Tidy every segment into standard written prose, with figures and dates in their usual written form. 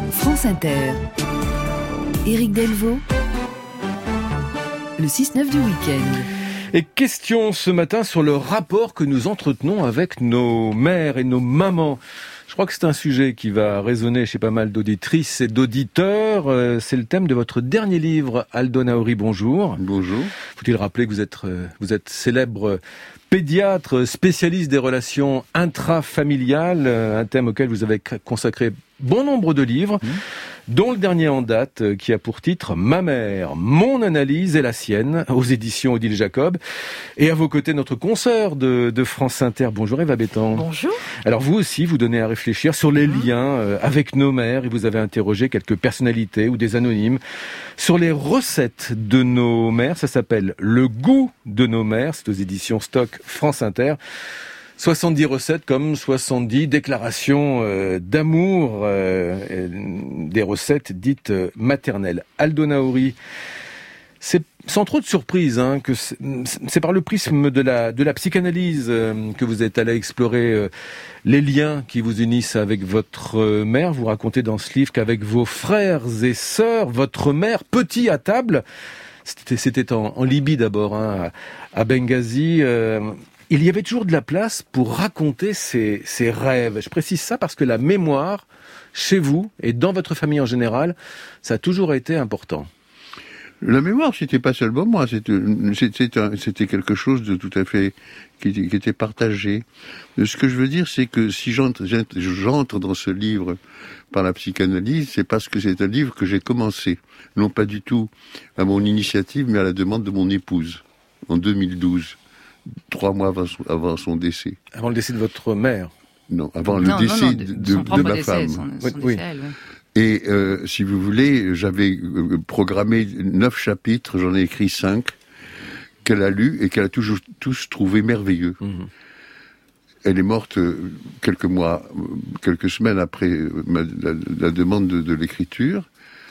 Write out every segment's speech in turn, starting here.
France Inter. Éric Delvaux, le 6-9 du week-end. Et question ce matin sur le rapport que nous entretenons avec nos mères et nos mamans. Je crois que c'est un sujet qui va résonner chez pas mal d'auditrices et d'auditeurs. C'est le thème de votre dernier livre, Aldo Naori, bonjour. Bonjour. Faut-il rappeler que vous êtes célèbre pédiatre, spécialiste des relations intrafamiliales, un thème auquel vous avez consacré bon nombre de livres, dont le dernier en date qui a pour titre « Ma mère, mon analyse et la sienne » aux éditions Odile Jacob. Et à vos côtés, notre consoeur de France Inter. Bonjour Eva Bétan. Bonjour. Alors vous aussi, vous donnez à réfléchir sur les liens avec nos mères et vous avez interrogé quelques personnalités ou des anonymes sur les recettes de nos mères. Ça s'appelle « Le goût de nos mères ». C'est aux éditions Stock France Inter. 70 recettes comme 70 déclarations d'amour, des recettes dites maternelles. Aldo Naori, c'est sans trop de surprise que c'est par le prisme de la psychanalyse que vous êtes allé explorer les liens qui vous unissent avec votre mère. Vous racontez dans ce livre qu'avec vos frères et sœurs, votre mère, petit à table, c'était en Libye d'abord, à Benghazi, il y avait toujours de la place pour raconter ses rêves. Je précise ça parce que la mémoire, chez vous et dans votre famille en général, ça a toujours été important. La mémoire, c'était pas seulement moi, c'était quelque chose de tout à fait qui était partagé. Ce que je veux dire, c'est que si j'entre dans ce livre par la psychanalyse, c'est parce que c'est un livre que j'ai commencé, non pas du tout à mon initiative, mais à la demande de mon épouse, en 2012. 3 mois avant son décès. Avant le décès de votre mère? Non, avant le décès de ma femme. Oui. Et si vous voulez, j'avais programmé 9 chapitres, j'en ai écrit 5, qu'elle a lus et qu'elle a tous trouvé merveilleux. Elle est morte quelques semaines après la demande de l'écriture.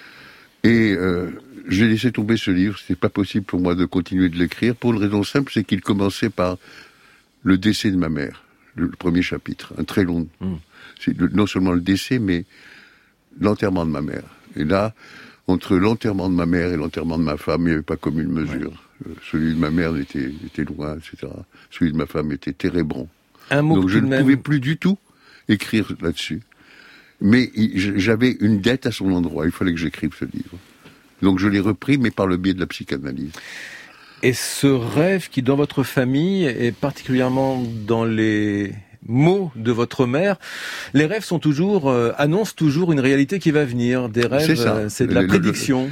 Et j'ai laissé tomber ce livre. C'était pas possible pour moi de continuer de l'écrire pour une raison simple, c'est qu'il commençait par le décès de ma mère, le premier chapitre, un très long. C'est non seulement le décès, mais l'enterrement de ma mère. Et là, entre l'enterrement de ma mère et l'enterrement de ma femme, il n'y avait pas commune mesure. Celui de ma mère était loin, etc. Celui de ma femme était térébrant. Donc je ne pouvais plus du tout écrire là-dessus. Mais j'avais une dette à son endroit. Il fallait que j'écrive ce livre. Donc je l'ai repris, mais par le biais de la psychanalyse. Et ce rêve qui, dans votre famille, et particulièrement dans les mots de votre mère, les rêves annoncent toujours une réalité qui va venir. Des rêves, c'est de la prédiction.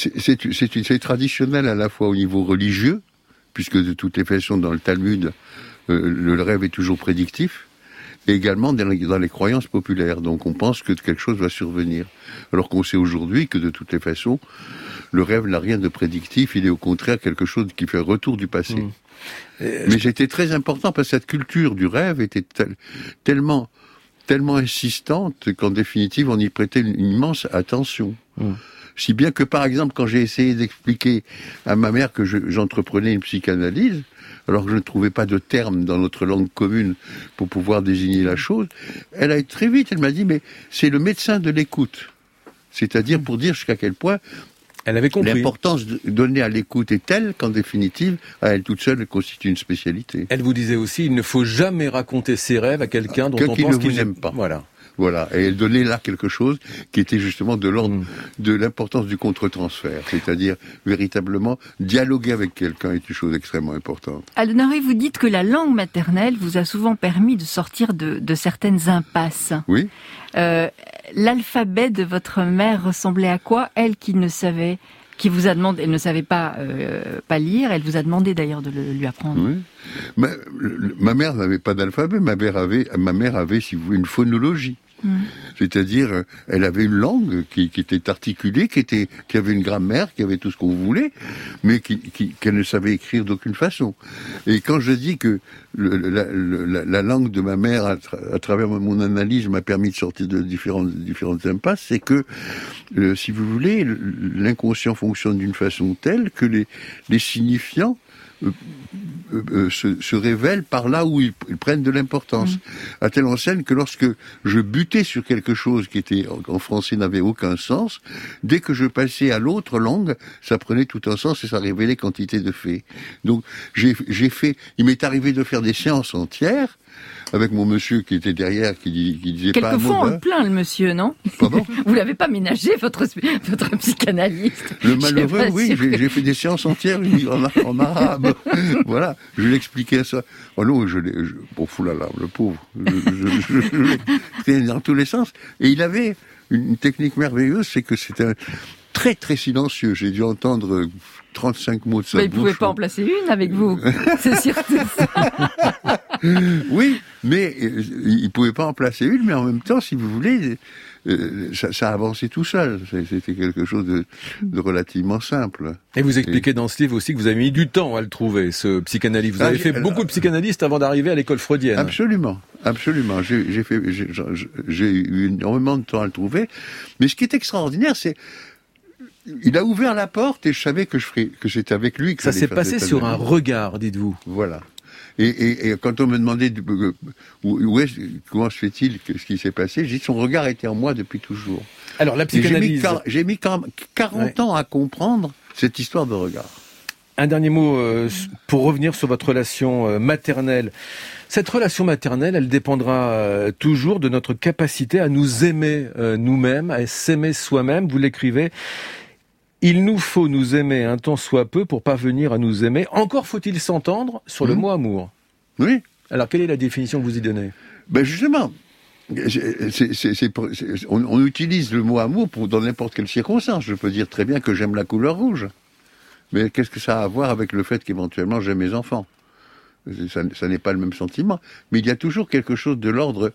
C'est traditionnel à la fois au niveau religieux, puisque de toutes les façons, dans le Talmud, le rêve est toujours prédictif. Et également dans les croyances populaires. Donc on pense que quelque chose va survenir. Alors qu'on sait aujourd'hui que de toutes les façons, le rêve n'a rien de prédictif, il est au contraire quelque chose qui fait retour du passé. Mais c'était très important parce que cette culture du rêve était tellement insistante qu'en définitive on y prêtait une immense attention. Si bien que par exemple quand j'ai essayé d'expliquer à ma mère que j'entreprenais une psychanalyse, alors que je ne trouvais pas de terme dans notre langue commune pour pouvoir désigner la chose, elle a été très vite, elle m'a dit, mais c'est le médecin de l'écoute. C'est-à-dire pour dire jusqu'à quel point elle avait compris. L'importance donnée à l'écoute est telle qu'en définitive, à elle toute seule, elle constitue une spécialité. Elle vous disait aussi, il ne faut jamais raconter ses rêves à quelqu'un dont on pense qu'il n'aime pas. Voilà. Et elle donnait là quelque chose qui était justement de l'ordre de l'importance du contre-transfert. C'est-à-dire, véritablement, dialoguer avec quelqu'un est une chose extrêmement importante. Aldo Naori, vous dites que la langue maternelle vous a souvent permis de sortir de certaines impasses. Oui. L'alphabet de votre mère ressemblait à quoi? Elle qui ne savait, qui vous a demandé, elle ne savait pas lire, elle vous a demandé d'ailleurs de lui apprendre. Oui. Ma mère n'avait pas d'alphabet, ma mère avait, si vous voulez, une phonologie. C'est-à-dire, elle avait une langue qui était articulée, qui avait une grammaire, qui avait tout ce qu'on voulait, mais qu'elle ne savait écrire d'aucune façon. Et quand je dis que la langue de ma mère, à travers mon analyse, m'a permis de sortir de différentes impasses, c'est que, si vous voulez, l'inconscient fonctionne d'une façon telle que les signifiants se révèlent par là où ils prennent de l'importance. À telle enseigne que lorsque je butais sur quelque chose qui était en français n'avait aucun sens, dès que je passais à l'autre langue, ça prenait tout un sens et ça révélait quantité de faits. Donc il m'est arrivé de faire des séances entières avec mon monsieur qui était derrière, qui disait pas un mot. Quelquefois, on le plaint, le monsieur, non? Pardon? Vous l'avez pas ménagé, votre psychanalyste. Le malheureux, oui, j'ai fait des séances entières en arabe. Voilà, je l'expliquais ça. Oh non, bon, foulala, le pauvre. Je l'ai dans tous les sens. Et il avait une technique merveilleuse, c'est que c'était très très silencieux. J'ai dû entendre 35 mots de sa bouche. Il ne pouvait pas en placer une avec vous. C'est sûr, c'est ça. Oui, mais il pouvait pas en placer une, mais en même temps, si vous voulez, ça avançait tout seul. C'était quelque chose de relativement simple. Et vous expliquez dans ce livre aussi que vous avez mis du temps à le trouver, ce psychanalyste. Vous avez fait beaucoup de psychanalystes avant d'arriver à l'école freudienne. Absolument, absolument. J'ai eu énormément de temps à le trouver. Mais ce qui est extraordinaire, c'est il a ouvert la porte et je savais que c'était avec lui que ça s'est passé sur un regard, dites-vous. Voilà. Et quand on me demandait comment se fait-il, ce qui s'est passé, j'ai dit son regard était en moi depuis toujours. Alors la psychanalyse. J'ai mis 40 ans à comprendre cette histoire de regard. Un dernier mot pour revenir sur votre relation maternelle. Cette relation maternelle, elle dépendra toujours de notre capacité à nous aimer nous-mêmes, à s'aimer soi-même. Vous l'écrivez. Il nous faut nous aimer un tant soit peu pour parvenir à nous aimer. Encore faut-il s'entendre sur le mot amour. Oui. Alors, quelle est la définition que vous y donnez? Ben justement, on utilise le mot amour dans n'importe quelle circonstance. Je peux dire très bien que j'aime la couleur rouge. Mais qu'est-ce que ça a à voir avec le fait qu'éventuellement j'aime mes enfants? Ça n'est pas le même sentiment. Mais il y a toujours quelque chose de l'ordre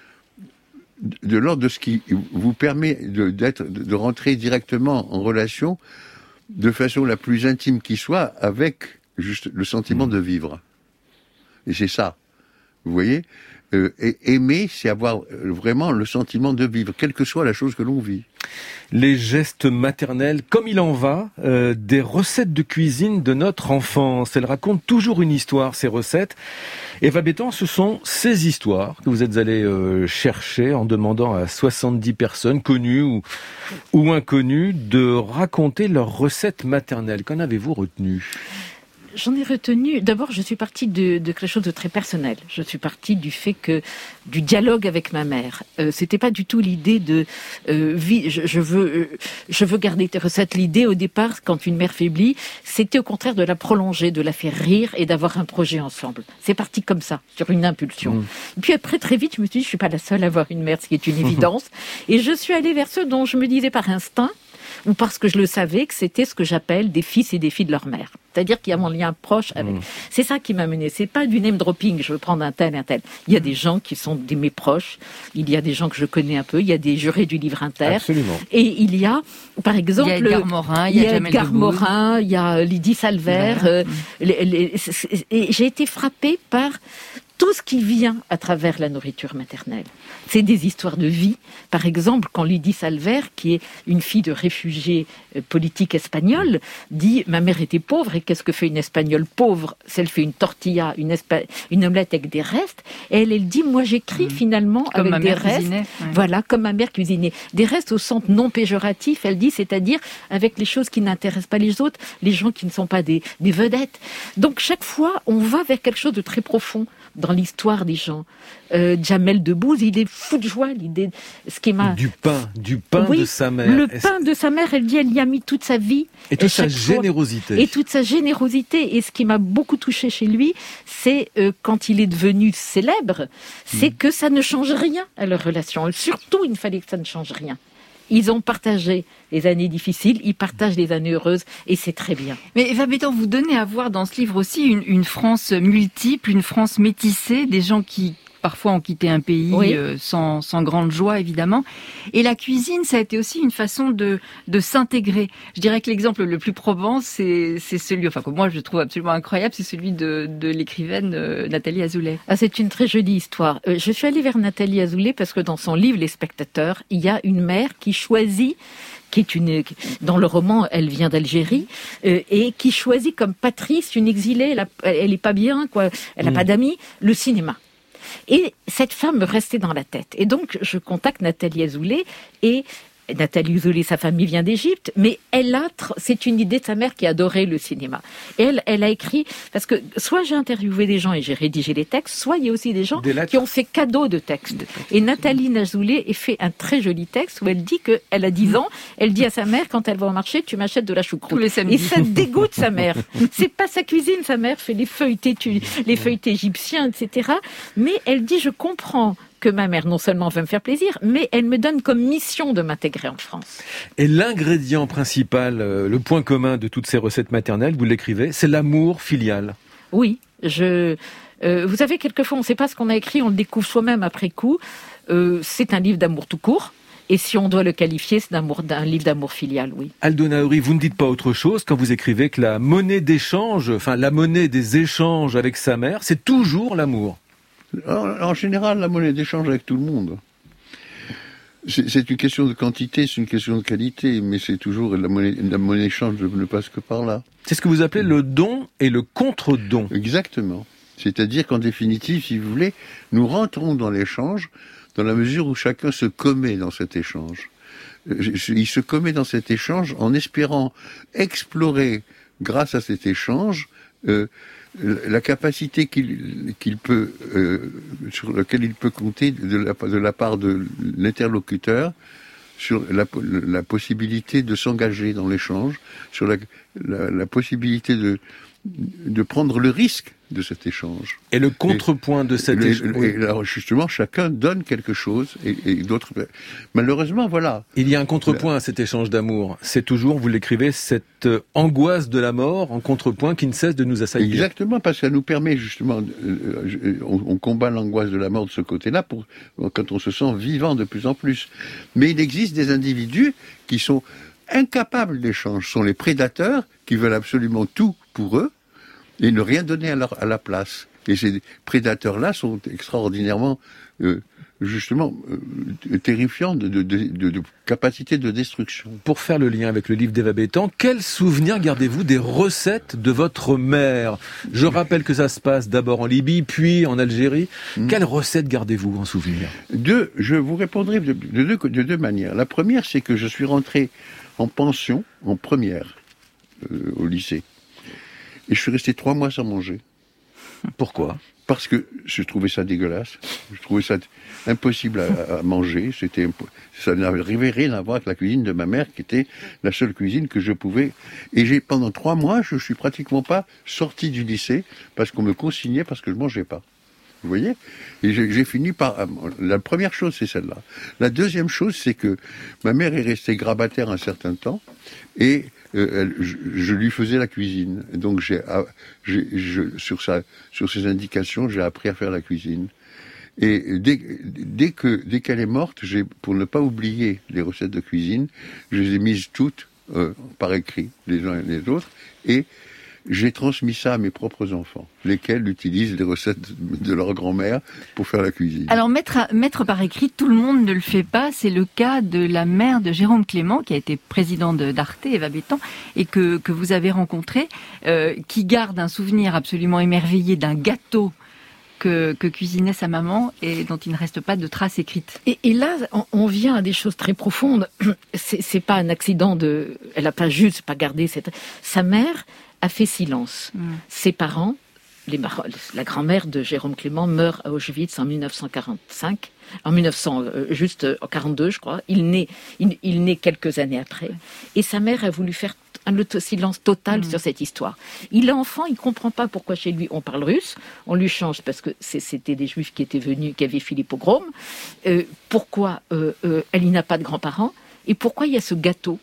de ce qui vous permet de rentrer directement en relation de façon la plus intime qui soit avec juste le sentiment de vivre. Et c'est ça. Vous voyez, aimer, c'est avoir vraiment le sentiment de vivre, quelle que soit la chose que l'on vit. Les gestes maternels, comme il en va, des recettes de cuisine de notre enfance. Elles racontent toujours une histoire, ces recettes. Eva Bétan, ce sont ces histoires que vous êtes allé chercher en demandant à 70 personnes, connues ou inconnues, de raconter leurs recettes maternelles. Qu'en avez-vous retenu ? J'en ai retenu, d'abord je suis partie de quelque chose de très personnel. Je suis partie du fait du dialogue avec ma mère. C'était pas du tout l'idée de je veux garder tes recettes. L'idée au départ, quand une mère faiblit, c'était au contraire de la prolonger, de la faire rire et d'avoir un projet ensemble. C'est parti comme ça, sur une impulsion. Et puis après, très vite, je me suis dit, je suis pas la seule à avoir une mère, ce qui est une évidence. Et je suis allée vers ceux dont je me disais par instinct, ou parce que je le savais, que c'était ce que j'appelle des fils et des filles de leur mère. C'est-à-dire qu'il y a mon lien proche avec. C'est ça qui m'a menée. C'est pas du name dropping, je veux prendre un tel. Il y a des gens qui sont mes proches, il y a des gens que je connais un peu, il y a des jurés du livre inter. Absolument. Et il y a, par exemple... Il y a Edgar Morin, il y a Edgar Morin, il y a Lydie Salver. Et j'ai été frappée par tout ce qui vient à travers la nourriture maternelle. C'est des histoires de vie. Par exemple, quand Lydie Salver, qui est une fille de réfugiés politiques espagnols, dit « Ma mère était pauvre, et qu'est-ce que fait une Espagnole pauvre ? Elle fait une tortilla, une omelette avec des restes. » Et elle dit « Moi, j'écris finalement comme avec des restes. » Voilà, comme ma mère cuisinait. Des restes au sens non péjoratif, elle dit, c'est-à-dire avec les choses qui n'intéressent pas les autres, les gens qui ne sont pas des vedettes. Donc, chaque fois, on va vers quelque chose de très profond dans l'histoire des gens. Jamel Debbouze, il est fou de joie, l'idée, du pain oui, de sa mère. Le pain de sa mère, elle dit, elle y a mis toute sa vie. Et toute sa générosité. Et toute sa générosité. Et ce qui m'a beaucoup touché chez lui, c'est quand il est devenu célèbre, c'est que ça ne change rien à leur relation. Surtout, il fallait que ça ne change rien. Ils ont partagé les années difficiles, ils partagent les années heureuses, et c'est très bien. Mais Eva Bétan, vous donnez à voir dans ce livre aussi une France multiple, une France métissée, des gens qui parfois ont quitté un pays sans grande joie, évidemment. Et la cuisine, ça a été aussi une façon de s'intégrer. Je dirais que l'exemple le plus probant, c'est celui, que moi je trouve absolument incroyable, c'est celui de l'écrivaine Nathalie Azoulay. Ah, c'est une très jolie histoire. Je suis allée vers Nathalie Azoulay parce que dans son livre Les Spectateurs, il y a une mère qui choisit, dans le roman, elle vient d'Algérie, et qui choisit comme patrice une exilée, elle est pas bien, quoi, elle n'a pas d'amis, le cinéma. Et cette femme me restait dans la tête. Et donc, je contacte Nathalie Azoulay, et Nathalie Azoulay, sa famille vient d'Égypte, mais c'est une idée de sa mère qui adorait le cinéma. Et elle a écrit, parce que soit j'ai interviewé des gens et j'ai rédigé les textes, soit il y a aussi des gens qui ont fait cadeau de textes. Et Nathalie Azoulay a fait un très joli texte où elle dit qu'elle a 10 ans, elle dit à sa mère, quand elle va au marché, tu m'achètes de la choucroute. Tous les samedis. Et ça dégoûte sa mère. C'est pas sa cuisine, sa mère fait les feuilletés égyptiens, etc. Mais elle dit, je comprends que ma mère non seulement veut me faire plaisir, mais elle me donne comme mission de m'intégrer en France. Et l'ingrédient principal, le point commun de toutes ces recettes maternelles, vous l'écrivez, c'est l'amour filial. Oui, vous savez, quelquefois on ne sait pas ce qu'on a écrit, on le découvre soi-même après coup. C'est un livre d'amour tout court. Et si on doit le qualifier, c'est un livre d'amour filial, oui. Aldo Naouri, vous ne dites pas autre chose quand vous écrivez que la monnaie d'échange, la monnaie des échanges avec sa mère, c'est toujours l'amour. En général, la monnaie d'échange avec tout le monde. C'est une question de quantité, c'est une question de qualité, mais c'est toujours la monnaie d'échange ne passe que par là. C'est ce que vous appelez le don et le contre-don. Exactement. C'est-à-dire qu'en définitive, si vous voulez, nous rentrons dans l'échange dans la mesure où chacun se commet dans cet échange. Il se commet dans cet échange en espérant explorer, grâce à cet échange, la capacité qu'il peut, sur laquelle il peut compter de la part de l'interlocuteur, sur la possibilité de s'engager dans l'échange, sur la possibilité de prendre le risque de cet échange. Et le contrepoint de cet échange. Et alors justement, chacun donne quelque chose et d'autres. Malheureusement, voilà. Il y a un contrepoint à cet échange d'amour. C'est toujours, vous l'écrivez, cette angoisse de la mort en contrepoint qui ne cesse de nous assaillir. Exactement, parce que ça nous permet justement, on combat l'angoisse de la mort de ce côté-là quand on se sent vivant de plus en plus. Mais il existe des individus qui sont incapables d'échange, sont les prédateurs qui veulent absolument tout pour eux et ne rien donner à la place. Et ces prédateurs-là sont extraordinairement, terrifiants de capacité de destruction. Pour faire le lien avec le livre d'Eva Bétan, quel souvenir gardez-vous des recettes de votre mère ? Je rappelle que ça se passe d'abord en Libye, puis en Algérie. Quelles recettes gardez-vous en souvenir ? Je vous répondrai de deux manières. La première, c'est que je suis rentré en pension, en première, au lycée. Et je suis resté 3 mois sans manger. Pourquoi ? Parce que je trouvais ça dégueulasse. Je trouvais ça impossible à manger. Ça n'avait rien à voir avec la cuisine de ma mère, qui était la seule cuisine que je pouvais. Et pendant 3 mois, je suis pratiquement pas sorti du lycée parce qu'on me consignait parce que je mangeais pas. Vous voyez ? Et j'ai fini par... La première chose, c'est celle-là. La deuxième chose, c'est que ma mère est restée grabataire un certain temps et je lui faisais la cuisine. Et donc, sur ses indications, j'ai appris à faire la cuisine. Et dès qu'elle est morte, pour ne pas oublier les recettes de cuisine, je les ai mises toutes par écrit, les uns et les autres, et j'ai transmis ça à mes propres enfants, lesquels utilisent les recettes de leur grand-mère pour faire la cuisine. Alors, mettre par écrit, tout le monde ne le fait pas. C'est le cas de la mère de Jérôme Clément, qui a été présidente d'Arte, Eva Bétan, et que vous avez rencontré, qui garde un souvenir absolument émerveillé d'un gâteau que cuisinait sa maman et dont il ne reste pas de traces écrites. Et là, on vient à des choses très profondes. C'est pas un accident elle a pas juste pas gardé sa mère a fait silence. Ses parents, la grand-mère de Jérôme Clément meurt à Auschwitz en 1945. En 1942, je crois. Il naît quelques années après. Et sa mère a voulu faire un silence total sur cette histoire. Il est enfant, il comprend pas pourquoi chez lui on parle russe. On lui change parce que c'était des juifs qui étaient venus, qui avaient fait les pogroms. Pourquoi elle n'a pas de grands-parents ? Et pourquoi il y a ce gâteau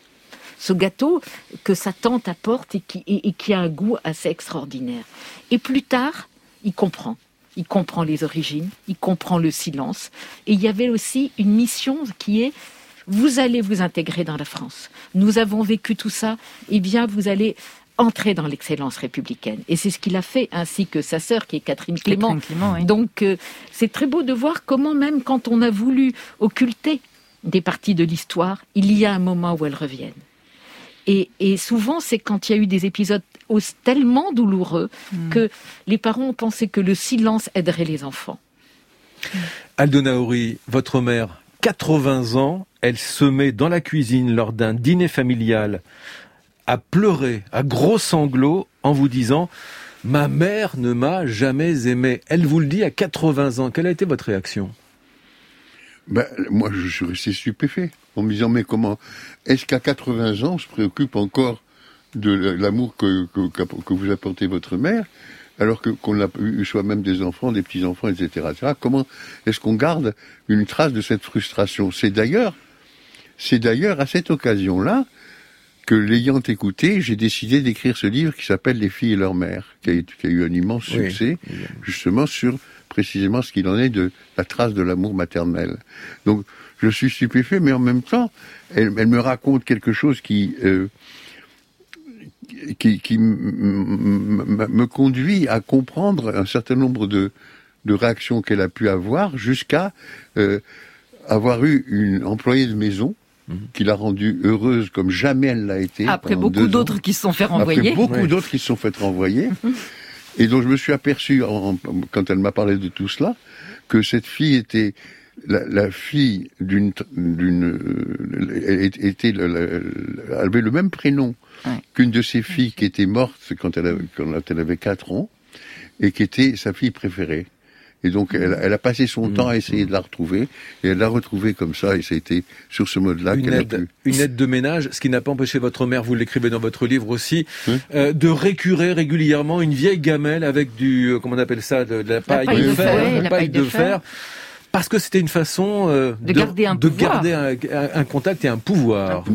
que sa tante apporte et qui a un goût assez extraordinaire. Et plus tard, il comprend. il comprend les origines, il comprend le silence. Et il y avait aussi une mission qui est, vous allez vous intégrer dans la France. Nous avons vécu tout ça, eh bien vous allez entrer dans l'excellence républicaine. Et c'est ce qu'il a fait, ainsi que sa sœur, qui est Catherine Clément. Oui. Donc c'est très beau de voir comment même quand on a voulu occulter des parties de l'histoire, il y a un moment où elles reviennent. Et souvent, c'est quand il y a eu des épisodes tellement douloureux que les parents ont pensé que le silence aiderait les enfants. Aldo Naouri, votre mère, 80 ans, elle se met dans la cuisine lors d'un dîner familial à pleurer, à gros sanglots, en vous disant « Ma mère ne m'a jamais aimé ». Elle vous le dit à 80 ans. Quelle a été votre réaction ? Moi, je suis resté stupéfait en me disant, mais comment est-ce qu'à 80 ans, on se préoccupe encore de l'amour que vous apportez votre mère, alors qu'on a eu soi-même des enfants, des petits-enfants, etc. Comment est-ce qu'on garde une trace de cette frustration ? C'est d'ailleurs à cette occasion-là que, l'ayant écouté, j'ai décidé d'écrire ce livre qui s'appelle « Les filles et leur mère », qui a eu un immense succès, justement sur précisément ce qu'il en est de la trace de l'amour maternel. Donc, je suis stupéfait, mais en même temps, elle me raconte quelque chose qui me conduit à comprendre un certain nombre de réactions qu'elle a pu avoir, jusqu'à avoir eu une employée de maison qui l'a rendue heureuse comme jamais elle l'a été. Après beaucoup d'autres qui se sont fait renvoyer. Après beaucoup d'autres qui se sont fait renvoyer. Et donc je me suis aperçu, quand elle m'a parlé de tout cela, que cette fille était la fille elle avait le même prénom qu'une de ses filles qui était morte quand elle avait 4 ans, et qui était sa fille préférée. Et donc, elle a passé son temps à essayer de la retrouver, et elle l'a retrouvée comme ça, et ça a été sur ce mode-là qu'elle a pu. Une aide de ménage, ce qui n'a pas empêché votre mère, vous l'écrivez dans votre livre aussi, de récurer régulièrement une vieille gamelle avec du, comment on appelle ça, de la paille de fer. Parce que c'était une façon de garder un contact et un pouvoir.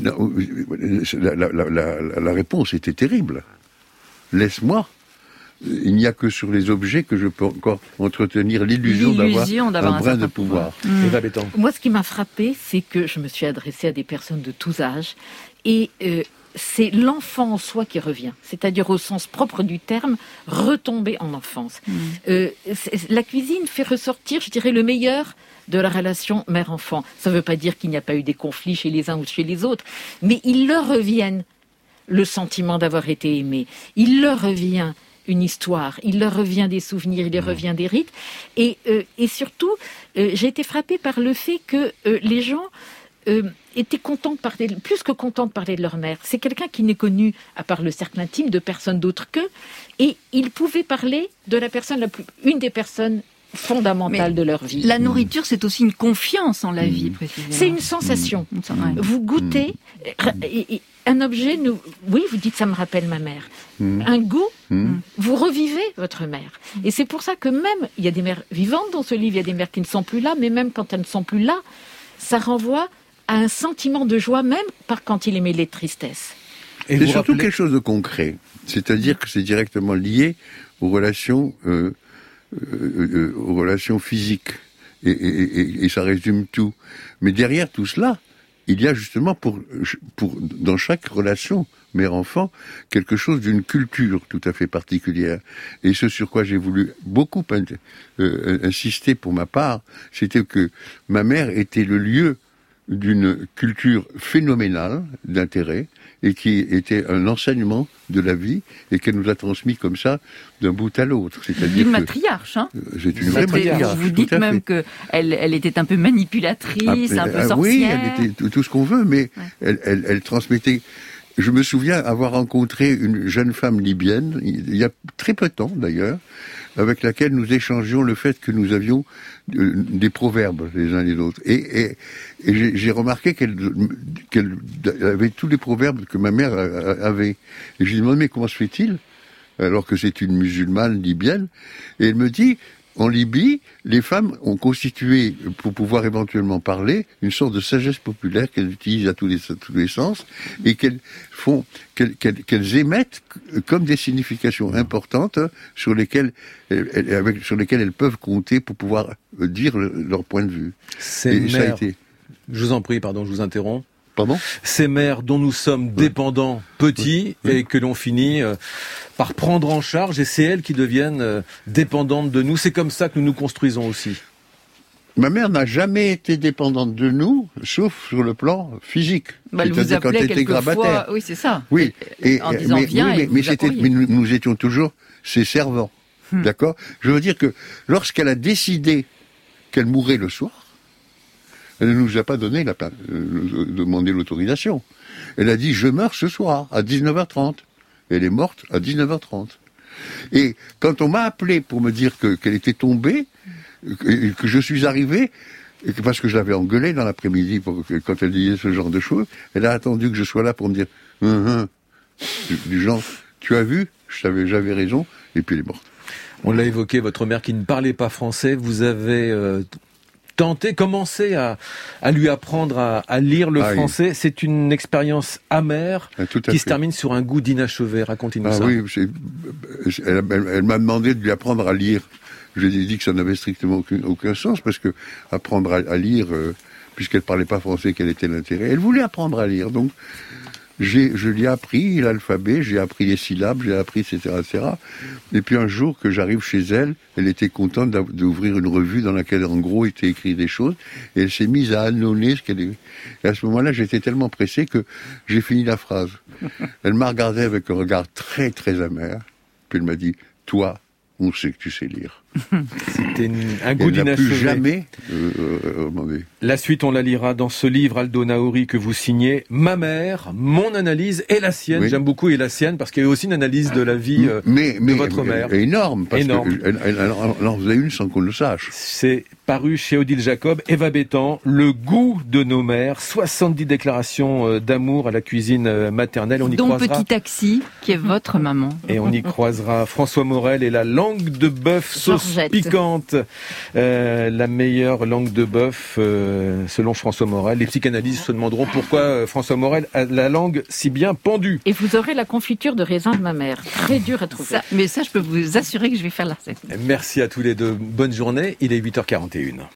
La réponse était terrible. Laisse-moi. Il n'y a que sur les objets que je peux encore entretenir l'illusion d'avoir un brin de pouvoir. Moi, ce qui m'a frappé, c'est que je me suis adressée à des personnes de tous âges, et c'est l'enfant en soi qui revient, c'est-à-dire au sens propre du terme, retomber en enfance. La cuisine fait ressortir, je dirais, le meilleur de la relation mère-enfant. Ça ne veut pas dire qu'il n'y a pas eu des conflits chez les uns ou chez les autres, mais il leur revient le sentiment d'avoir été aimé. Il leur revient une histoire, il leur revient des souvenirs, il leur revient des rites. Et surtout, j'ai été frappée par le fait que les gens étaient contents de parler, plus que contents de parler de leur mère. C'est quelqu'un qui n'est connu, à part le cercle intime, de personne d'autre qu'eux, et ils pouvaient parler de la personne une des personnes fondamentales de leur vie. La nourriture, c'est aussi une confiance en la vie, précisément. C'est une sensation. Vous goûtez un objet, oui, vous dites ça me rappelle ma mère. Un goût, vous revivez votre mère. Et c'est pour ça que même, il y a des mères vivantes dans ce livre, il y a des mères qui ne sont plus là, mais même quand elles ne sont plus là, ça renvoie à un sentiment de joie, même quand il est mêlé de tristesse. Et c'est surtout quelque chose de concret. C'est-à-dire que c'est directement lié aux relations physiques. Et ça résume tout. Mais derrière tout cela, il y a justement dans chaque relation mère-enfant quelque chose d'une culture tout à fait particulière. Et ce sur quoi j'ai voulu beaucoup insister pour ma part, c'était que ma mère était le lieu d'une culture phénoménale d'intérêt, et qui était un enseignement de la vie, et qu'elle nous a transmis comme ça d'un bout à l'autre. C'est-à-dire une matriarche, hein. C'est une vraie matriarche. Vous dites même qu'elle était un peu manipulatrice, un peu sorcière. Oui, elle était tout ce qu'on veut, mais elle transmettait. Je me souviens avoir rencontré une jeune femme libyenne, il y a très peu de temps d'ailleurs, avec laquelle nous échangions le fait que nous avions des proverbes les uns les autres. Et j'ai remarqué qu'elle avait tous les proverbes que ma mère avait. Et je lui ai demandé, mais comment se fait-il, alors que c'est une musulmane libyenne? Et elle me dit, en Libye, les femmes ont constitué, pour pouvoir éventuellement parler, une sorte de sagesse populaire qu'elles utilisent à tous les sens et qu'elles émettent comme des significations importantes sur lesquelles elles peuvent compter pour pouvoir dire leur point de vue. Ces mères, je vous en prie, pardon, je vous interromps. Pardon ? Ces mères dont nous sommes dépendants petits et que l'on finit par prendre en charge, et c'est elles qui deviennent dépendantes de nous. C'est comme ça que nous nous construisons aussi. Ma mère n'a jamais été dépendante de nous, sauf sur le plan physique. Elle vous appelait quelquefois, oui, c'est ça. Oui, en disant viens, mais nous étions toujours ses servants. D'accord ? Je veux dire que lorsqu'elle a décidé qu'elle mourrait le soir, elle ne nous a pas demandé l'autorisation. Elle a dit, je meurs ce soir, à 19h30. Elle est morte à 19h30. Et quand on m'a appelé pour me dire qu'elle était tombée, que je suis arrivé, parce que je l'avais engueulée dans l'après-midi quand elle disait ce genre de choses, elle a attendu que je sois là pour me dire, du genre, tu as vu, j'avais raison, et puis elle est morte. On l'a évoqué, votre mère qui ne parlait pas français, vous avez commencé à lui apprendre à lire le français. Oui. C'est une expérience amère qui se termine sur un goût d'inachevé. Racontez-nous ça. Oui, elle m'a demandé de lui apprendre à lire. Je lui ai dit que ça n'avait strictement aucun sens, parce que apprendre à lire, puisqu'elle parlait pas français, quel était l'intérêt ? Elle voulait apprendre à lire, donc je lui ai appris l'alphabet, j'ai appris les syllabes, j'ai appris, etc., etc. Et puis un jour que j'arrive chez elle, elle était contente d'ouvrir une revue dans laquelle, en gros, était écrit des choses, et elle s'est mise à annoncer ce qu'elle... Et à ce moment-là, j'étais tellement pressé que j'ai fini la phrase. Elle m'a regardé avec un regard très, très amer, puis elle m'a dit, toi, on sait que tu sais lire. C'était un goût d'inachevé. Elle n'a plus jamais demandé. La suite, on la lira dans ce livre, Aldo Naouri, que vous signez, Ma mère, mon analyse et la sienne. Oui. J'aime beaucoup et la sienne, parce qu'il y a aussi une analyse de la vie de votre mère. Énorme, parce qu'elle en faisait une sans qu'on le sache. C'est paru chez Odile Jacob, Eva Bétan, Le goût de nos mères, 70 déclarations d'amour à la cuisine maternelle. On y croisera... Petit Taxi, qui est votre maman. Et on y croisera François Morel et la langue de bœuf sauce piquante, la meilleure langue de bœuf selon François Morel. Les psychanalystes se demanderont pourquoi François Morel a la langue si bien pendue. Et vous aurez la confiture de raisin de ma mère, très dure à trouver. Mais ça, je peux vous assurer que je vais faire la recette. Merci à tous les deux. Bonne journée. Il est 8h41.